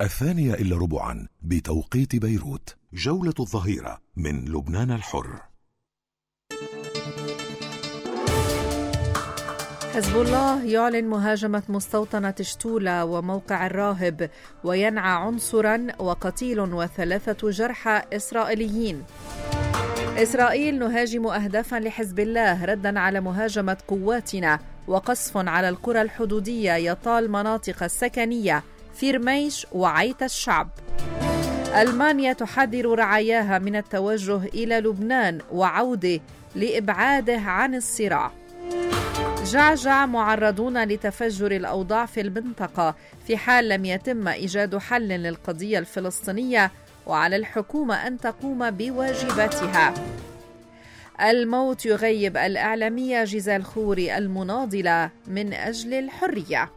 2:15 بتوقيت بيروت. جولة الظهيرة من لبنان الحر. حزب الله يعلن مهاجمة مستوطنة شتولة وموقع الراهب، وينعى عنصرا وقتيل و3 جرحى إسرائيليين. إسرائيل نهاجم أهدافا لحزب الله ردا على مهاجمة قواتنا، وقصف على القرى الحدودية يطال مناطق السكنية في رميش وعيت الشعب. ألمانيا تحذر رعاياها من التوجه إلى لبنان وعودة لإبعاده عن الصراع. جعجع معرضون لتفجر الأوضاع في المنطقة في حال لم يتم إيجاد حل للقضية الفلسطينية، وعلى الحكومة أن تقوم بواجباتها. الموت يغيب الإعلامية جيزال خوري المناضلة من أجل الحرية.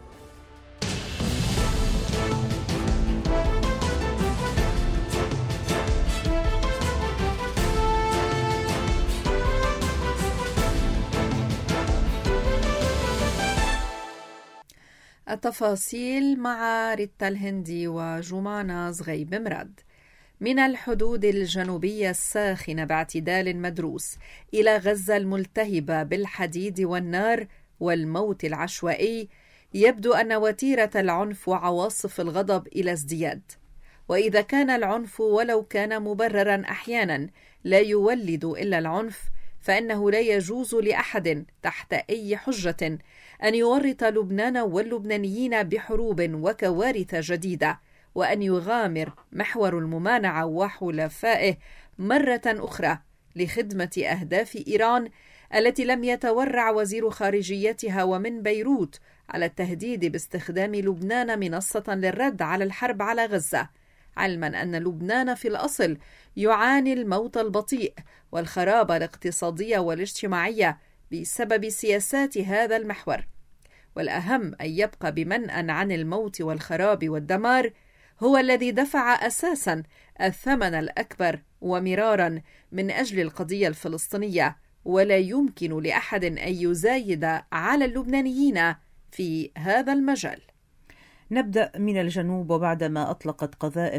التفاصيل مع ريتا الهندي وجمانة زغيب مراد. من الحدود الجنوبية الساخنة باعتدال مدروس إلى غزة الملتهبة بالحديد والنار والموت العشوائي، يبدو أن وتيرة العنف وعواصف الغضب إلى ازدياد. وإذا كان العنف ولو كان مبررا أحيانا لا يولد إلا العنف، فإنه لا يجوز لأحد تحت أي حجة أن يورط لبنان واللبنانيين بحروب وكوارث جديدة، وأن يغامر محور الممانعة وحلفائه مرة أخرى لخدمة أهداف إيران التي لم يتورع وزير خارجيتها ومن بيروت على التهديد باستخدام لبنان منصة للرد على الحرب على غزة، علما أن لبنان في الأصل يعاني الموت البطيء والخراب الاقتصادي والاجتماعي بسبب سياسات هذا المحور. والأهم أن يبقى بمنأى عن الموت والخراب والدمار هو الذي دفع أساسا الثمن الأكبر ومرارا من أجل القضية الفلسطينية، ولا يمكن لأحد أن يزايد على اللبنانيين في هذا المجال. نبدأ من الجنوب. وبعدما أطلقت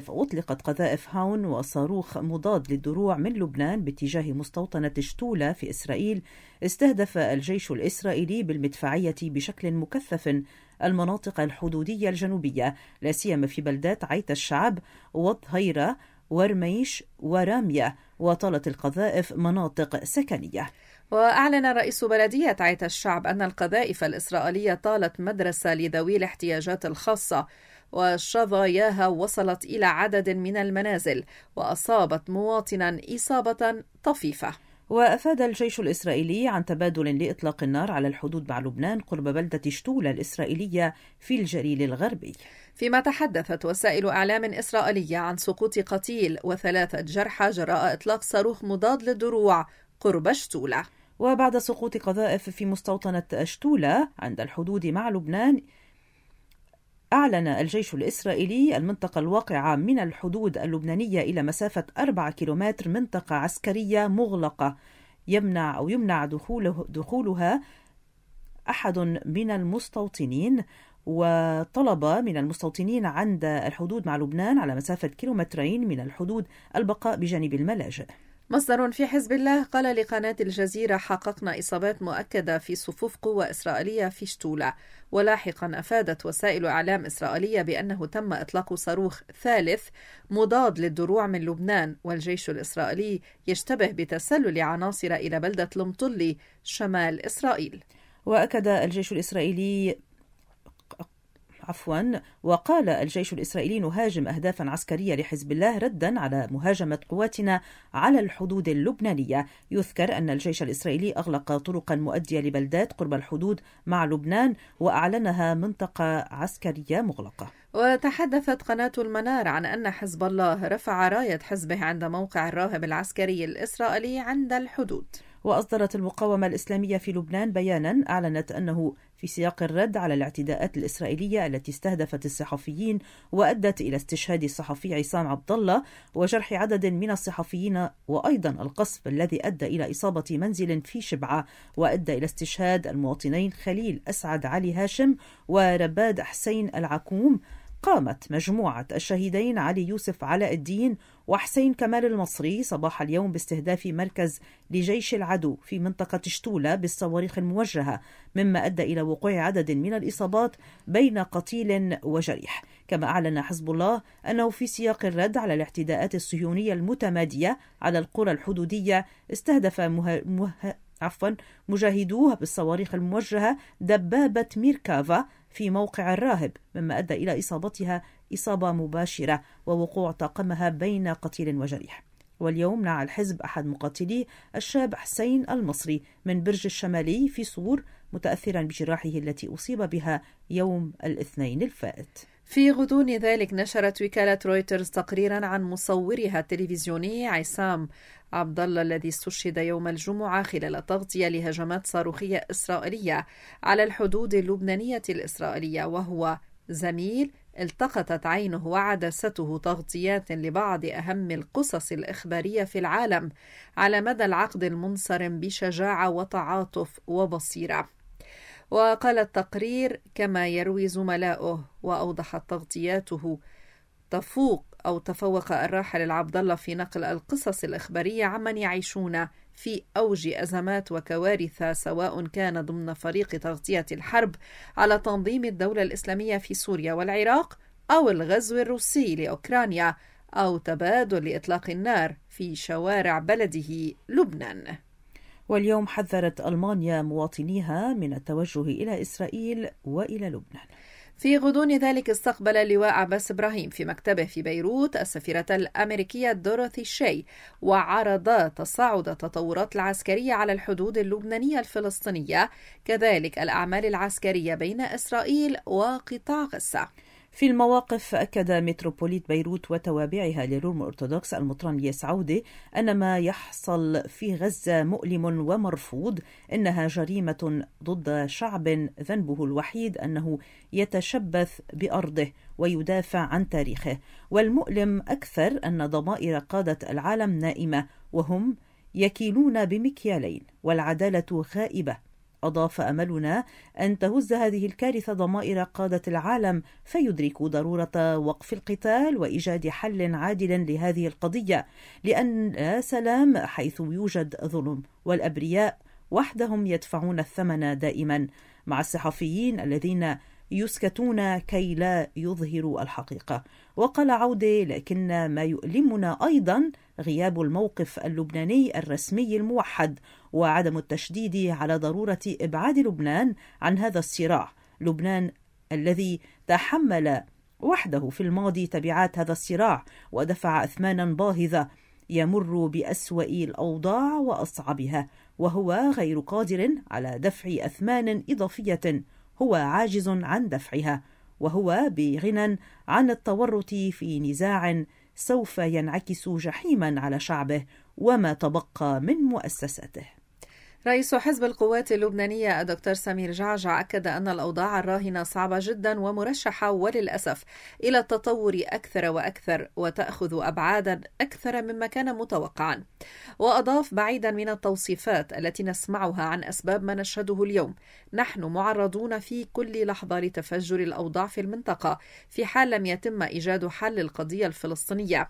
قذائف هاون وصاروخ مضاد للدروع من لبنان باتجاه مستوطنة شتولة في إسرائيل، استهدف الجيش الإسرائيلي بالمدفعية بشكل مكثف المناطق الحدودية الجنوبية، لا سيما في بلدات عيت الشعب وظهيرة ورميش ورامية، وطالت القذائف مناطق سكنية. وأعلن رئيس بلدية عيت الشعب أن القذائف الإسرائيلية طالت مدرسة لذوي الاحتياجات الخاصة، وشظاياها وصلت إلى عدد من المنازل وأصابت مواطنا إصابة طفيفة. وأفاد الجيش الإسرائيلي عن تبادل لإطلاق النار على الحدود مع لبنان قرب بلدة شتولة الإسرائيلية في الجليل الغربي. فيما تحدثت وسائل إعلام إسرائيلية عن سقوط قتيل و3 جرحى جراء إطلاق صاروخ مضاد للدروع قرب شتولة. وبعد سقوط قذائف في مستوطنة شتولة عند الحدود مع لبنان، أعلن الجيش الإسرائيلي المنطقة الواقعة من الحدود اللبنانية إلى مسافة 4 كيلومتر منطقة عسكرية مغلقة يمنع دخولها أحد من المستوطنين، وطلب من المستوطنين عند الحدود مع لبنان على مسافة 2 كيلومترين من الحدود البقاء بجانب الملاجئ. مصدر في حزب الله قال لقناة الجزيرة: حققنا إصابات مؤكدة في صفوف قوة إسرائيلية في شتولة. ولاحقا أفادت وسائل إعلام إسرائيلية بأنه تم إطلاق صاروخ ثالث مضاد للدروع من لبنان، والجيش الإسرائيلي يشتبه بتسلل عناصر إلى بلدة المطلي شمال إسرائيل. وأكد الجيش الإسرائيلي وقال الجيش الإسرائيلي نهاجم أهدافا عسكرية لحزب الله ردا على مهاجمة قواتنا على الحدود اللبنانية. يذكر أن الجيش الإسرائيلي أغلق طرقا مؤدية لبلدات قرب الحدود مع لبنان وأعلنها منطقة عسكرية مغلقة. وتحدثت قناة المنار عن أن حزب الله رفع راية حزبه عند موقع الراهب العسكري الإسرائيلي عند الحدود. وأصدرت المقاومة الإسلامية في لبنان بيانا أعلنت أنه في سياق الرد على الاعتداءات الإسرائيلية التي استهدفت الصحفيين وأدت إلى استشهاد الصحفي عصام عبد الله وجرح عدد من الصحفيين، وأيضا القصف الذي أدى إلى إصابة منزل في شبعة وأدى إلى استشهاد المواطنين خليل أسعد علي هاشم ورباد حسين العكوم، قامت مجموعة الشهيدين علي يوسف علاء الدين وحسين كمال المصري صباح اليوم باستهداف مركز لجيش العدو في منطقة شتولة بالصواريخ الموجهة، مما أدى إلى وقوع عدد من الإصابات بين قتيل وجريح. كما أعلن حزب الله أنه في سياق الرد على الاعتداءات الصهيونية المتمادية على القرى الحدودية استهدف مجاهدوه بالصواريخ الموجهة دبابة ميركافا في موقع الراهب، مما أدى إلى إصابتها إصابة مباشرة ووقوع طاقمها بين قتيل وجريح. واليوم نعى الحزب أحد مقاتلي الشاب حسين المصري من برج الشمالي في صور متأثرا بجراحه التي أصيب بها يوم الاثنين الفائت. في غضون ذلك نشرت وكالة رويترز تقريرا عن مصورها التلفزيوني عصام عبد الله الذي استشهد يوم الجمعة خلال تغطية لهجمات صاروخية إسرائيلية على الحدود اللبنانية الإسرائيلية، وهو زميل التقطت عينه وعدسته تغطيات لبعض أهم القصص الإخبارية في العالم على مدى العقد المنصرم بشجاعة وتعاطف وبصيرة. وقال التقرير كما يروي زملاؤه: وأوضحت تغطياته تفوق الراحل العبد الله في نقل القصص الإخبارية عمن يعيشون في أوج أزمات وكوارث، سواء كان ضمن فريق تغطية الحرب على تنظيم الدولة الإسلامية في سوريا والعراق، أو الغزو الروسي لأوكرانيا، أو تبادل إطلاق النار في شوارع بلده لبنان. واليوم حذرت ألمانيا مواطنيها من التوجه إلى إسرائيل وإلى لبنان. في غضون ذلك استقبل اللواء عباس إبراهيم في مكتبه في بيروت السفيرة الأمريكية دوريثي شاي، وعرض تصاعد التطورات العسكرية على الحدود اللبنانية الفلسطينية، كذلك الأعمال العسكرية بين إسرائيل وقطاع غزة. في المواقف أكد متروبوليت بيروت وتوابعها للروم الأرثوذكس المطران إلياس عودة أن ما يحصل في غزة مؤلم ومرفوض، إنها جريمة ضد شعب ذنبه الوحيد أنه يتشبث بأرضه ويدافع عن تاريخه، والمؤلم أكثر أن ضمائر قادة العالم نائمة وهم يكيلون بمكيالين والعدالة غائبة. أضاف: أملنا أن تهز هذه الكارثة ضمائر قادة العالم فيدركوا ضرورة وقف القتال وإيجاد حل عادل لهذه القضية، لأن لا سلام حيث يوجد ظلم، والأبرياء وحدهم يدفعون الثمن دائما، مع الصحفيين الذين يسكتون كي لا يظهروا الحقيقة. وقال عودة: لكن ما يؤلمنا أيضا غياب الموقف اللبناني الرسمي الموحد وعدم التشديد على ضرورة إبعاد لبنان عن هذا الصراع، لبنان الذي تحمل وحده في الماضي تبعات هذا الصراع ودفع أثمانا باهظة، يمر بأسوأ الأوضاع وأصعبها، وهو غير قادر على دفع أثمان إضافية هو عاجز عن دفعها، وهو بغنى عن التورط في نزاع سوف ينعكس جحيما على شعبه وما تبقى من مؤسساته. رئيس حزب القوات اللبنانية الدكتور سمير جعجع أكد أن الأوضاع الراهنة صعبة جدا ومرشحة وللأسف إلى التطور أكثر وأكثر وتأخذ أبعادا أكثر مما كان متوقعا. وأضاف: بعيدا من التوصيفات التي نسمعها عن أسباب ما نشهده اليوم، نحن معرضون في كل لحظة لتفجر الأوضاع في المنطقة في حال لم يتم إيجاد حل القضية الفلسطينية،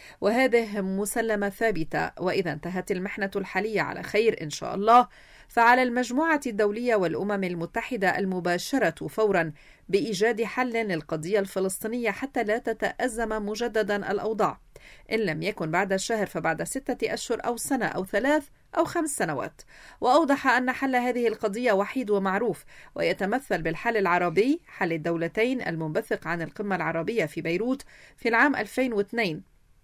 وهذه مسلمة ثابتة. وإذا انتهت المحنة الحالية على خير إن شاء الله، فعلى المجموعة الدولية والأمم المتحدة المباشرة فورا بإيجاد حل للقضية الفلسطينية حتى لا تتأزم مجددا الأوضاع، إن لم يكن بعد الشهر فبعد 6 أشهر أو سنة أو 3 أو 5 سنوات. وأوضح أن حل هذه القضية وحيد ومعروف، ويتمثل بالحل العربي، حل الدولتين المنبثق عن القمة العربية في بيروت في العام 2002،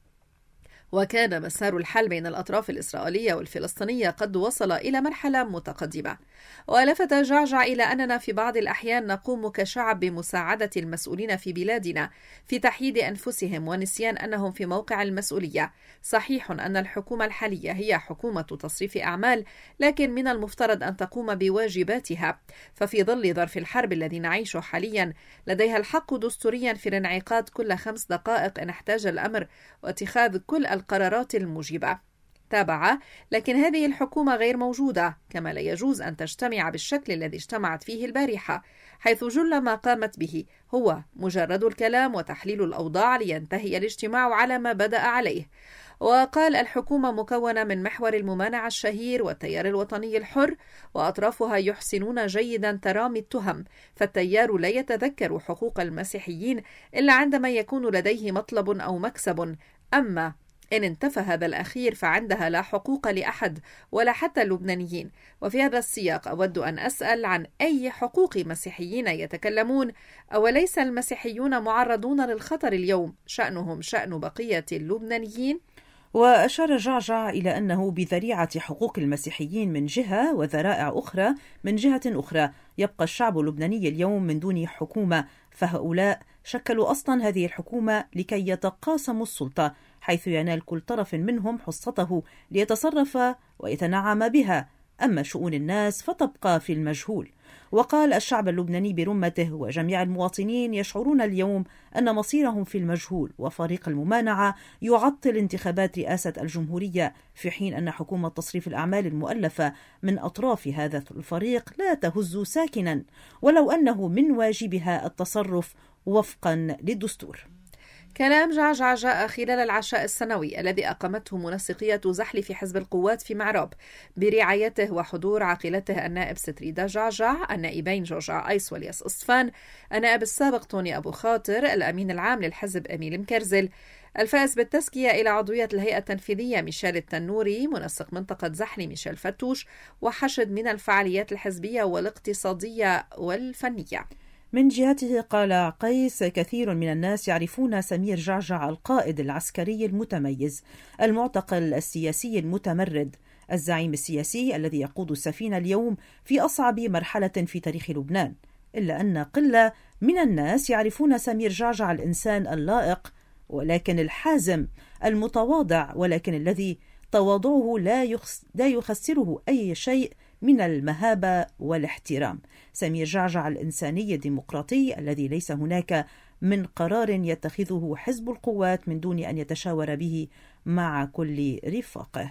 وكان مسار الحل بين الأطراف الإسرائيلية والفلسطينية قد وصل إلى مرحلة متقدمة. ولفت جعجع إلى أننا في بعض الأحيان نقوم كشعب بمساعدة المسؤولين في بلادنا في تحييد أنفسهم ونسيان أنهم في موقع المسؤولية. صحيح أن الحكومة الحالية هي حكومة تصريف أعمال، لكن من المفترض أن تقوم بواجباتها، ففي ظل ظرف الحرب الذي نعيشه حاليا لديها الحق دستوريا في الانعقاد كل 5 دقائق إن احتاج الأمر واتخاذ كل القرارات الموجبة. المتابعة، لكن هذه الحكومة غير موجودة، كما لا يجوز أن تجتمع بالشكل الذي اجتمعت فيه البارحة، حيث جل ما قامت به هو مجرد الكلام وتحليل الأوضاع لينتهي الاجتماع على ما بدأ عليه. وقال الحكومة مكونة من محور الممانعة الشهير والتيار الوطني الحر، وأطرافها يحسنون جيدا ترامي التهم، فالتيار لا يتذكر حقوق المسيحيين إلا عندما يكون لديه مطلب أو مكسب، أما إن انتفى هذا الأخير فعندها لا حقوق لأحد ولا حتى اللبنانيين. وفي هذا السياق أود أن أسأل عن أي حقوق مسيحيين يتكلمون؟ أوليس المسيحيون معرضون للخطر اليوم؟ شأنهم شأن بقية اللبنانيين؟ وأشار جعجع إلى أنه بذريعة حقوق المسيحيين من جهة وذرائع أخرى من جهة أخرى يبقى الشعب اللبناني اليوم من دون حكومة، فهؤلاء شكلوا أصلا هذه الحكومة لكي يتقاسموا السلطة، حيث ينال كل طرف منهم حصته ليتصرف ويتنعم بها، أما شؤون الناس فتبقى في المجهول. وقال الشعب اللبناني برمته وجميع المواطنين يشعرون اليوم أن مصيرهم في المجهول، وفريق الممانعة يعطل انتخابات رئاسة الجمهورية، في حين أن حكومة تصريف الأعمال المؤلفة من أطراف هذا الفريق لا تهز ساكنا، ولو أنه من واجبها التصرف وفقا للدستور. كلام جعجع جاء خلال العشاء السنوي الذي أقامته منسقية زحل في حزب القوات في معراب برعايته وحضور عاقلته النائب ستريدا جعجع، النائبين جوجع أيس والياس أصفان، النائب السابق توني أبو خاطر، الأمين العام للحزب أميل مكرزل، الفائز بالتزكية إلى عضوية الهيئة التنفيذية ميشيل التنوري، منسق منطقة زحل ميشيل فتوش، وحشد من الفعاليات الحزبية والاقتصادية والفنية. من جهته قال قيس: كثير من الناس يعرفون سمير جعجع القائد العسكري المتميز، المعتقل السياسي المتمرد، الزعيم السياسي الذي يقود السفينة اليوم في أصعب مرحلة في تاريخ لبنان، إلا أن قلة من الناس يعرفون سمير جعجع الإنسان اللائق ولكن الحازم، المتواضع ولكن الذي تواضعه لا يخسره أي شيء من المهابة والاحترام. سمير جعجع الإنساني الديمقراطي الذي ليس هناك من قرار يتخذه حزب القوات من دون أن يتشاور به مع كل رفاقه.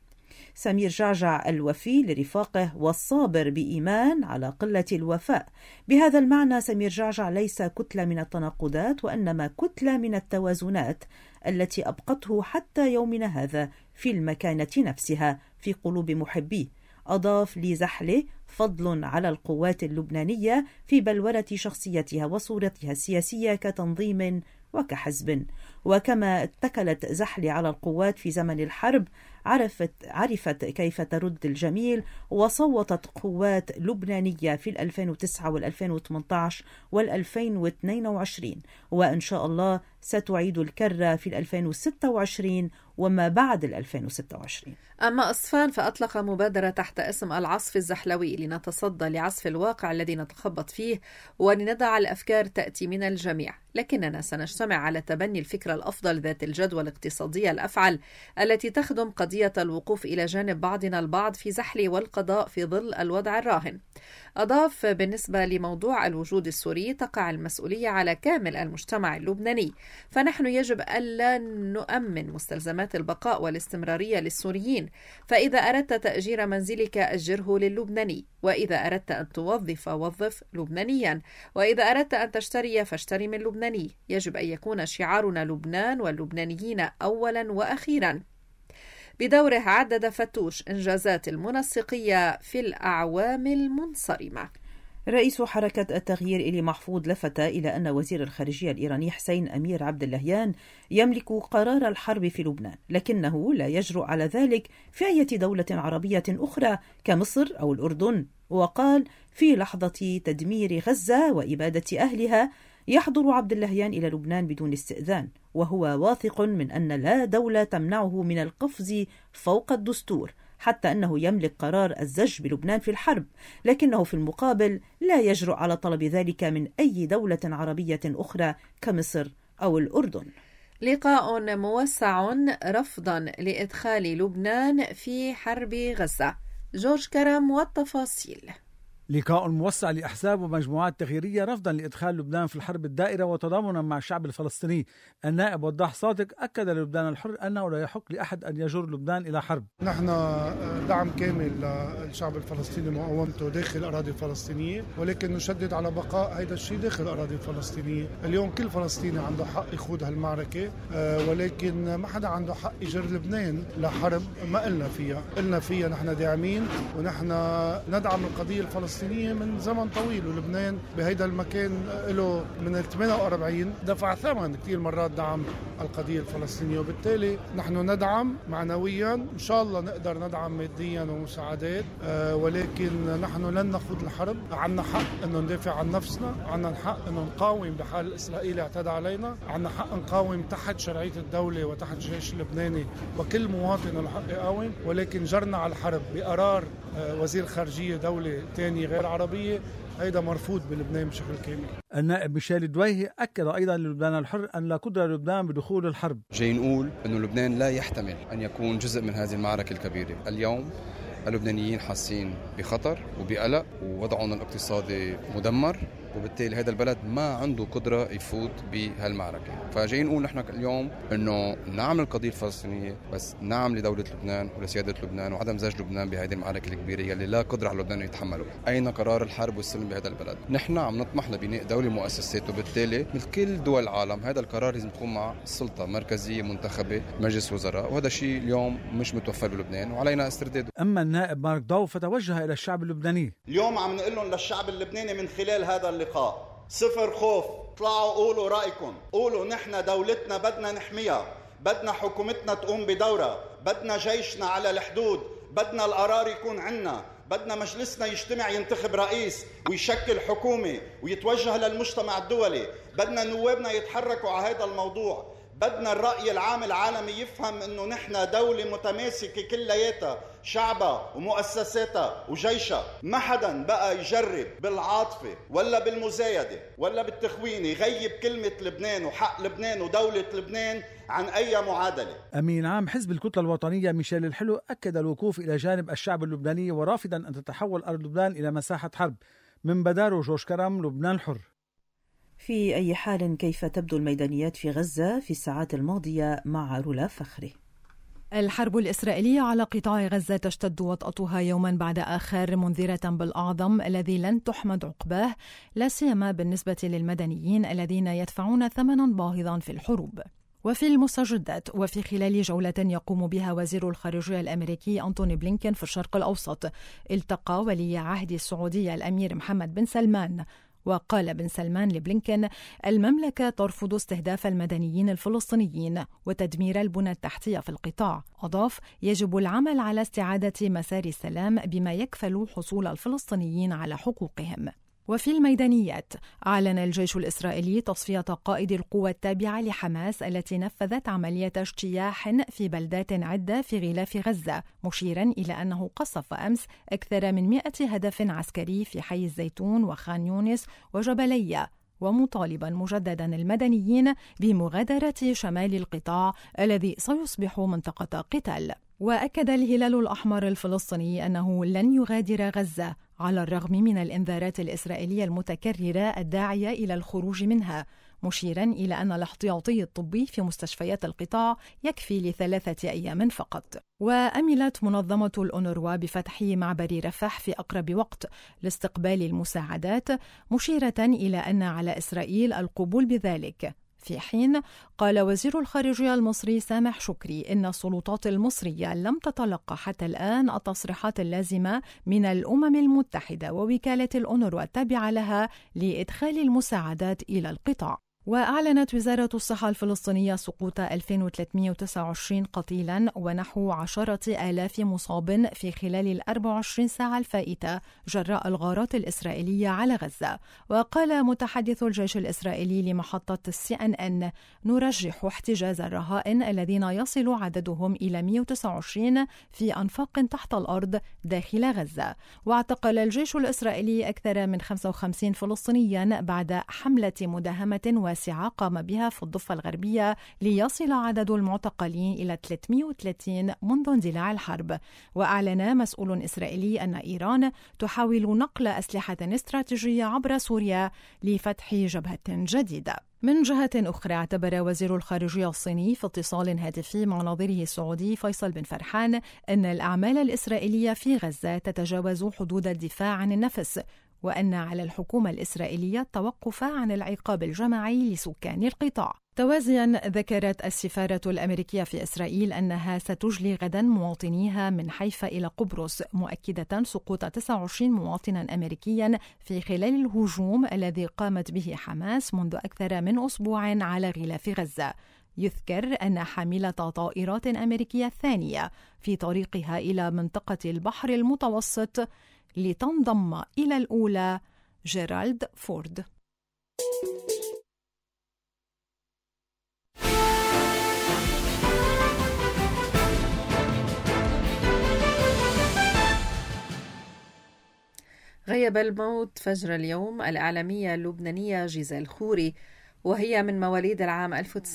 سمير جعجع الوفي لرفاقه والصابر بإيمان على قلة الوفاء. بهذا المعنى سمير جعجع ليس كتلة من التناقضات، وإنما كتلة من التوازنات التي أبقته حتى يومنا هذا في المكانة نفسها في قلوب محبيه. أضاف لزحله: فضل على القوات اللبنانية في بلورة شخصيتها وصورتها السياسية كتنظيم وكحزب. وكما اتكلت زحل على القوات في زمن الحرب، عرفت كيف ترد الجميل، وصوتت قوات لبنانية في 2009 وال2018 وال2022، وإن شاء الله ستعيد الكرة في 2026 وما بعد 2026. أما أصفان فأطلق مبادرة تحت اسم العصف الزحلوي لنتصدى لعصف الواقع الذي نتخبط فيه، ولندع الأفكار تأتي من الجميع، لكننا سنجتمع على تبني الفكرة الأفضل ذات الجدوى الاقتصادية الأفعل التي تخدم قضية الوقوف إلى جانب بعضنا البعض في زحل والقضاء في ظل الوضع الراهن. أضاف: بالنسبة لموضوع الوجود السوري تقع المسؤولية على كامل المجتمع اللبناني، فنحن يجب ألا نؤمن مستلزمات البقاء والاستمرارية للسوريين، فإذا أردت تأجير منزلك أجره للبناني، وإذا أردت أن توظف وظف لبنانيا، وإذا أردت أن تشتري فاشتري من لبناني. يجب أن يكون شعارنا لبنان واللبنانيين أولا وأخيرا. بدوره عدد فتوش إنجازات المنسقية في الأعوام المنصرمة. رئيس حركة التغيير إلي محفوظ لفت إلى أن وزير الخارجية الإيراني حسين أمير عبد اللهيان يملك قرار الحرب في لبنان، لكنه لا يجرؤ على ذلك في أي دولة عربية أخرى كمصر أو الأردن. وقال: في لحظة تدمير غزة وإبادة أهلها يحضر عبد اللهيان إلى لبنان بدون استئذان، وهو واثق من أن لا دولة تمنعه من القفز فوق الدستور، حتى أنه يملك قرار الزج بلبنان في الحرب، لكنه في المقابل لا يجرؤ على طلب ذلك من أي دولة عربية أخرى كمصر أو الأردن. لقاء موسع رفضا لإدخال لبنان في حرب غزة. جورج كرم والتفاصيل. لقاء موسع لأحزاب ومجموعات تغييرية رفضا لإدخال لبنان في الحرب الدائرة وتضامنا مع الشعب الفلسطيني. النائب وضاح صادق أكد للبنان الحر أنه لا يحق لأحد أن يجر لبنان إلى حرب. نحن دعم كامل للشعب الفلسطيني ومقاومته داخل الأراضي الفلسطينية، ولكن نشدد على بقاء هذا الشيء داخل الأراضي الفلسطينية. اليوم كل فلسطيني عنده حق يخوض هالمعركة، ولكن ما حدا عنده حق يجر لبنان لحرب ما قلنا فيها نحن داعمين، ونحن ندعم القضية الفلسطينية من زمن طويل. ولبنان بهيدا المكان له من 48 دفع ثمن كثير مرات دعم القضية الفلسطينية، وبالتالي نحن ندعم معنويا، إن شاء الله نقدر ندعم ماديا ومساعدات، ولكن نحن لن نخوض الحرب. عنا حق أنه ندافع عن نفسنا، عنا حق أنه نقاوم بحال الإسرائيلي اعتدى علينا، عنا حق نقاوم تحت شرعية الدولة وتحت الجيش اللبناني، وكل مواطن له حق يقاوم. ولكن جرنا على الحرب بقرار وزير خارجية دولة تانية غير عربية، هيدا مرفوض بلبنان بشكل كامل. النائب ميشيل دويهي أكد أيضا للبنان الحر أن لا قدرة لبنان بدخول الحرب. جاي نقول أنه لبنان لا يحتمل أن يكون جزء من هذه المعركة الكبيرة. اليوم اللبنانيين حاسين بخطر وبقلق، ووضعهم الاقتصادي مدمر، وبالتالي هذا البلد ما عنده قدرة يفوت بهالمعركة. فجاي نقول نحن اليوم انه نعم القضية الفلسطينية، بس نعم لدولة لبنان ولسيادة لبنان وعدم زج لبنان بهذه المعركة الكبيرة يلي لا قدرة على لبنان يتحمله. أين قرار الحرب والسلم بهذا البلد؟ نحن عم نطمح لبناء دولة مؤسسات، وبالتالي مثل كل دول العالم هذا القرار لازم يكون مع سلطة مركزية منتخبة مجلس وزراء، وهذا الشيء اليوم مش متوفر بلبنان وعلينا استرداده. أما النائب مارك ضو فتوجه إلى الشعب اللبناني. اليوم عم نقول لهم للشعب اللبناني من خلال هذا اللقاء: صفر خوف، طلعوا قولوا رأيكم، قولوا نحن دولتنا بدنا نحميها، بدنا حكومتنا تقوم بدورها، بدنا جيشنا على الحدود، بدنا القرار يكون عنا، بدنا مجلسنا يجتمع ينتخب رئيس ويشكل حكومة ويتوجه للمجتمع الدولي، بدنا نوابنا يتحركوا على هذا الموضوع، بدنا الرأي العام العالمي يفهم انه نحن دولة متماسكة كلياتها، شعبها ومؤسساتها وجيشها. ما حدا بقى يجرب بالعاطفة ولا بالمزايدة ولا بالتخوين يغيب كلمة لبنان وحق لبنان ودولة لبنان عن أي معادلة. أمين عام حزب الكتلة الوطنية ميشيل الحلو أكد الوقوف إلى جانب الشعب اللبناني، ورافضا أن تتحول أرض لبنان إلى مساحة حرب. من بدار جورج كرم، لبنان الحر. في أي حال كيف تبدو الميدانيات في غزة في الساعات الماضية مع رولا فخري؟ الحرب الإسرائيلية على قطاع غزة تشتد وطأتها يوما بعد آخر، منذرة بالأعظم الذي لن تحمد عقباه، لا سيما بالنسبة للمدنيين الذين يدفعون ثمنا باهظا في الحروب. وفي المستجدات وفي خلال جولة يقوم بها وزير الخارجية الأمريكي أنتوني بلينكين في الشرق الأوسط، التقى ولي عهد السعودية الأمير محمد بن سلمان. وقال بن سلمان لبلينكين: المملكة ترفض استهداف المدنيين الفلسطينيين وتدمير البنى التحتية في القطاع. أضاف: يجب العمل على استعادة مسار السلام بما يكفل حصول الفلسطينيين على حقوقهم. وفي الميدانيات، أعلن الجيش الإسرائيلي تصفية قائد القوى التابعة لحماس التي نفذت عملية اجتياح في بلدات عدة في غلاف غزة، مشيرا إلى أنه قصف أمس أكثر من 100 هدف عسكري في حي الزيتون وخان يونس وجبلية، ومطالبا مجددا المدنيين بمغادرة شمال القطاع الذي سيصبح منطقة قتال. وأكد الهلال الأحمر الفلسطيني أنه لن يغادر غزة على الرغم من الإنذارات الإسرائيلية المتكررة الداعية إلى الخروج منها، مشيرا إلى أن الاحتياطي الطبي في مستشفيات القطاع يكفي ل3 أيام فقط. وأملت منظمة الأونروا بفتح معبر رفح في أقرب وقت لاستقبال المساعدات، مشيرة إلى أن على إسرائيل القبول بذلك. في حين قال وزير الخارجية المصري سامح شكري إن السلطات المصرية لم تتلقى حتى الآن التصريحات اللازمة من الأمم المتحدة ووكالة الأونروا التابعة لها لإدخال المساعدات إلى القطاع. وأعلنت وزارة الصحة الفلسطينية سقوط 2329 قتيلا ونحو 10,000 مصاب في خلال 24 ساعة الفائتة جراء الغارات الإسرائيلية على غزة. وقال متحدث الجيش الإسرائيلي لمحطة CNN: نرجح احتجاز الرهائن الذين يصل عددهم إلى 129 في أنفاق تحت الأرض داخل غزة. واعتقل الجيش الإسرائيلي أكثر من 55 فلسطينيا بعد حملة مداهمة واسعة قام بها في الضفة الغربية ليصل عدد المعتقلين إلى 330 منذ اندلاع الحرب. وأعلن مسؤول إسرائيلي أن إيران تحاول نقل أسلحة استراتيجية عبر سوريا لفتح جبهة جديدة. من جهة أخرى، اعتبر وزير الخارجية الصيني في اتصال هاتفي مع نظيره السعودي فيصل بن فرحان أن الأعمال الإسرائيلية في غزة تتجاوز حدود الدفاع عن النفس، وأن على الحكومة الإسرائيلية التوقف عن العقاب الجماعي لسكان القطاع. توازيا، ذكرت السفارة الأمريكية في إسرائيل أنها ستجلي غدا مواطنيها من حيفا إلى قبرص، مؤكدة سقوط 29 مواطنا أمريكيا في خلال الهجوم الذي قامت به حماس منذ أكثر من أسبوع على غلاف غزة. يذكر أن حاملة طائرات أمريكية ثانية في طريقها إلى منطقة البحر المتوسط لتنضم إلى الأولى جيرالد فورد. غيب الموت فجر اليوم الإعلامية اللبنانية جيزيل خوري، وهي من مواليد العام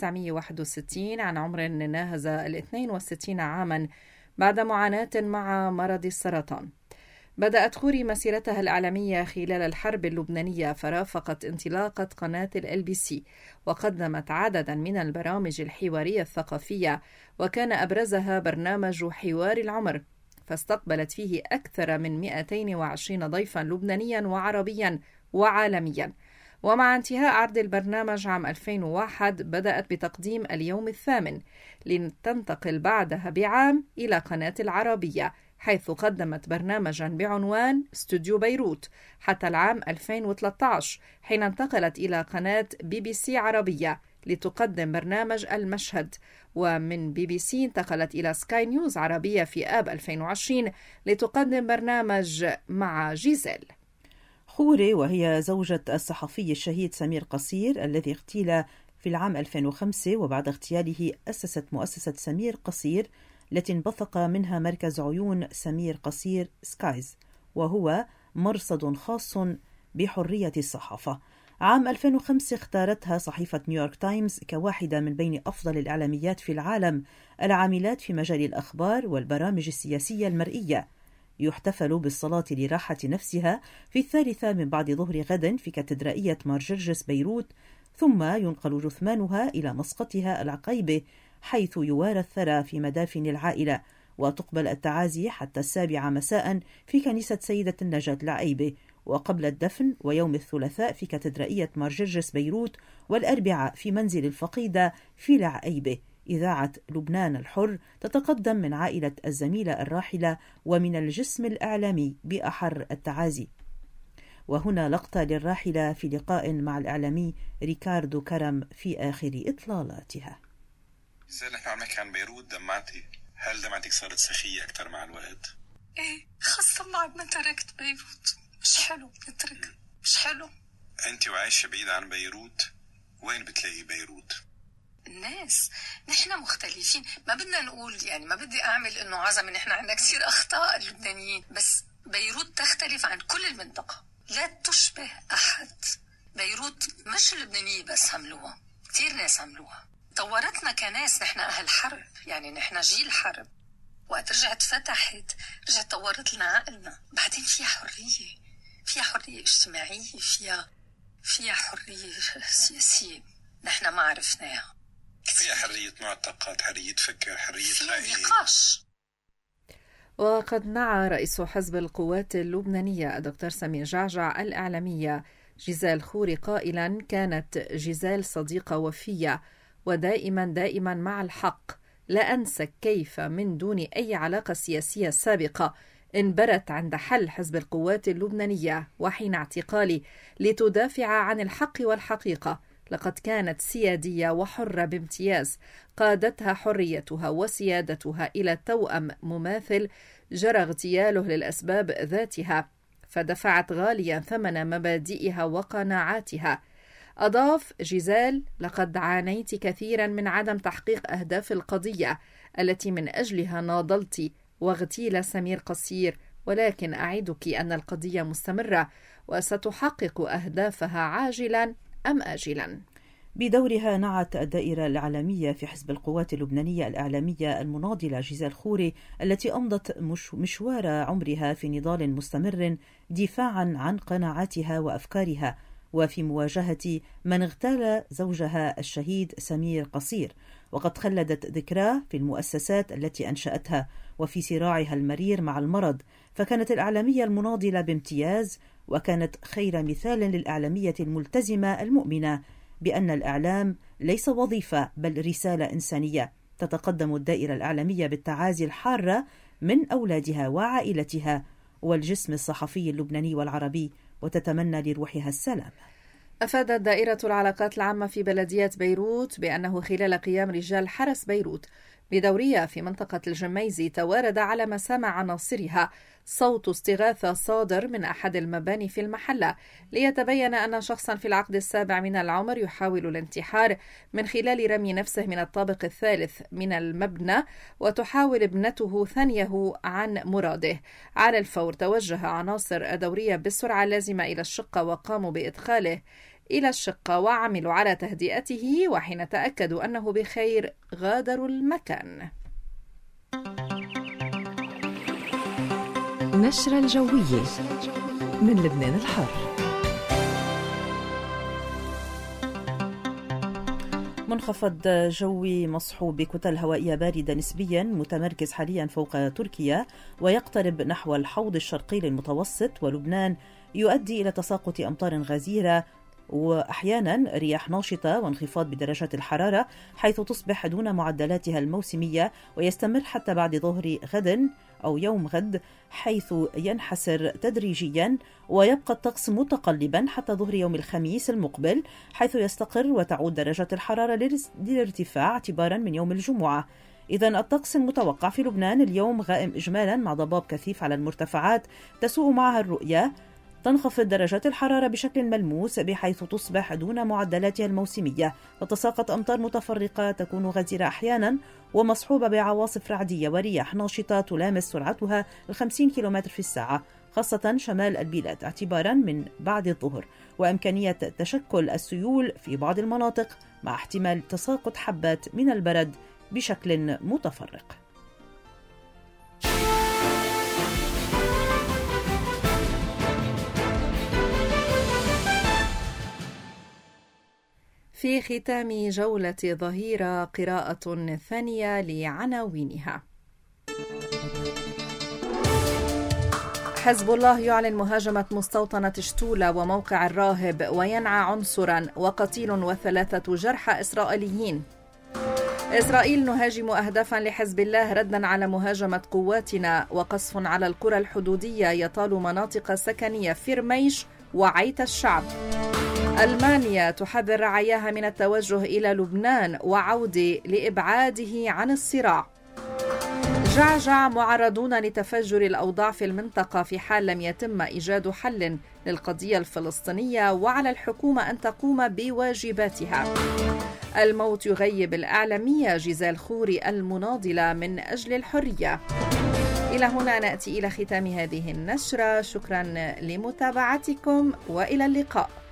1961 عن عمر ناهز 62 عاما بعد معاناة مع مرض السرطان. بدأت خوري مسيرتها الإعلامية خلال الحرب اللبنانية، فرافقت انطلاقة قناة LBC وقدمت عددا من البرامج الحوارية الثقافية، وكان أبرزها برنامج حوار العمر، فاستقبلت فيه أكثر من 220 ضيفا لبنانيا وعربيا وعالميا. ومع انتهاء عرض البرنامج عام 2001 بدأت بتقديم اليوم الثامن، لتنتقل بعدها بعام إلى قناة العربية، حيث قدمت برنامجا بعنوان استوديو بيروت حتى العام 2013، حين انتقلت إلى قناة BBC عربية لتقدم برنامج المشهد. ومن BBC انتقلت إلى سكاي نيوز عربية في آب 2020 لتقدم برنامج مع جيزيل. خوري، وهي زوجة الصحفي الشهيد سمير قصير الذي اغتيل في العام 2005، وبعد اغتياله أسست مؤسسة سمير قصير التي انبثق منها مركز عيون سمير قصير سكايز، وهو مرصد خاص بحرية الصحافة. عام 2005 اختارتها صحيفة نيويورك تايمز كواحدة من بين أفضل الإعلاميات في العالم العاملات في مجال الأخبار والبرامج السياسية المرئية. يحتفل بالصلاة لراحة نفسها في 3 من بعد ظهر غد في كاتدرائية مار جرجس بيروت، ثم ينقل جثمانها إلى مسقطها العقيبة، حيث يوارى الثرى في مدافن العائلة، وتقبل التعازي حتى 7 مساء في كنيسة سيدة النجاة العقيبة، وقبل الدفن ويوم الثلاثاء في كاتدرائية مار جرجس بيروت، والأربعاء في منزل الفقيدة في العقيبة. إذاعة لبنان الحر تتقدم من عائلة الزميلة الراحلة ومن الجسم الإعلامي بأحر التعازي. وهنا لقطة للراحلة في لقاء مع الإعلامي ريكاردو كرم في آخر إطلالاتها. زي نحن عم نحكي عن بيروت، دمعتي، هل دمعتك صارت سخية أكثر مع الوقت؟ إيه، خاصة بعد ما تركت بيروت. مش حلو نترك، مش حلو. أنت وعايشة بعيد عن بيروت، وين بتلاقي بيروت؟ الناس، نحن مختلفين، ما بدنا نقول يعني ما بدي أعمل إنه عزم نحن عندنا كثير أخطاء اللبنانيين، بس بيروت تختلف عن كل المنطقة، لا تشبه أحد. بيروت مش اللبنانية بس عملوها، كثير ناس عملوها. طورتنا كناس، نحن أهل حرب، يعني نحن جيل حرب. وقت رجعت فتحت، رجعت طورت لنا عقلنا. بعدين فيها حرية، فيها حرية اجتماعية، فيها حرية سياسية نحن ما عرفناها. فيها حرية معتقد، حرية فكر، حرية رأي، فيها نقاش. وقد نعى رئيس حزب القوات اللبنانية الدكتور سمير جعجع الإعلامية جيزيل خوري قائلا: كانت جيزيل صديقة وفية ودائما مع الحق. لا أنسى كيف من دون أي علاقة سياسية سابقة انبرت عند حل حزب القوات اللبنانية وحين اعتقالي لتدافع عن الحق والحقيقة. لقد كانت سيادية وحرة بامتياز، قادتها حريتها وسيادتها إلى توأم مماثل جرى اغتياله للأسباب ذاتها، فدفعت غاليا ثمن مبادئها وقناعاتها. أضاف جيزيل: لقد عانيت كثيرا من عدم تحقيق أهداف القضية التي من أجلها ناضلت واغتيل سمير قصير، ولكن أعدك أن القضية مستمرة وستحقق أهدافها عاجلا أم آجلا. بدورها نعت الدائرة الإعلامية في حزب القوات اللبنانية الإعلامية المناضلة جيزال خوري التي أمضت مشوار عمرها في نضال مستمر دفاعا عن قناعاتها وأفكارها وفي مواجهة من اغتال زوجها الشهيد سمير قصير، وقد خلدت ذكراه في المؤسسات التي أنشأتها وفي صراعها المرير مع المرض، فكانت الإعلامية المناضلة بامتياز، وكانت خير مثال للإعلامية الملتزمة المؤمنة بأن الإعلام ليس وظيفة بل رسالة إنسانية. تتقدم الدائرة الإعلامية بالتعازي الحارة من أولادها وعائلتها والجسم الصحفي اللبناني والعربي، وتتمنى لروحها السلام. أفادت دائرة العلاقات العامة في بلدية بيروت بأنه خلال قيام رجال حرس بيروت بدورية في منطقة الجميزي توارد على مسامع عناصرها صوت استغاثة صادر من أحد المباني في المحلة، ليتبين أن شخصا في العقد السابع من العمر يحاول الانتحار من خلال رمي نفسه من الطابق الثالث من المبنى، وتحاول ابنته ثنيه عن مراده. على الفور توجه عناصر الدورية بالسرعة اللازمة إلى الشقة وقاموا بإدخاله إلى الشقة وعملوا على تهدئته، وحين تأكدوا أنه بخير غادروا المكان. نشرة الجوية من لبنان الحر. منخفض جوي مصحوب بكتل هوائية باردة نسبيا متمركز حاليا فوق تركيا ويقترب نحو الحوض الشرقي للمتوسط ولبنان يؤدي إلى تساقط أمطار غزيرة وأحيانا رياح ناشطة وانخفاض بدرجات الحرارة، حيث تصبح دون معدلاتها الموسمية ويستمر حتى بعد ظهر غد أو يوم غد، حيث ينحسر تدريجيا ويبقى الطقس متقلبا حتى ظهر يوم الخميس المقبل، حيث يستقر وتعود درجات الحرارة للارتفاع اعتبارا من يوم الجمعة. إذن الطقس المتوقع في لبنان اليوم غائم إجمالا مع ضباب كثيف على المرتفعات تسوء معها الرؤية، تنخفض درجات الحرارة بشكل ملموس بحيث تصبح دون معدلاتها الموسمية، تتساقط أمطار متفرقة تكون غزيرة أحيانا ومصحوبة بعواصف رعدية ورياح ناشطة تلامس سرعتها 50 كم في الساعة، خاصة شمال البلاد اعتبارا من بعد الظهر، وإمكانية تشكل السيول في بعض المناطق مع احتمال تساقط حبات من البرد بشكل متفرق. في ختام جولة ظهيرة قراءة ثانية لعناوينها. حزب الله يعلن مهاجمة مستوطنة شتولة وموقع الراهب وينعى عنصرا وقتيل و3 جرحى إسرائيليين. إسرائيل نهاجم أهدافا لحزب الله ردا على مهاجمة قواتنا، وقصف على القرى الحدودية يطال مناطق سكنية في رميش وعيت الشعب. ألمانيا تحذر رعاياها من التوجه إلى لبنان وعودة لإبعاده عن الصراع. جعجع معرضون لتفجر الأوضاع في المنطقة في حال لم يتم إيجاد حل للقضية الفلسطينية، وعلى الحكومة أن تقوم بواجباتها. الموت يغيب الإعلامية جيزال خوري المناضلة من أجل الحرية. إلى هنا نأتي إلى ختام هذه النشرة، شكرا لمتابعتكم وإلى اللقاء.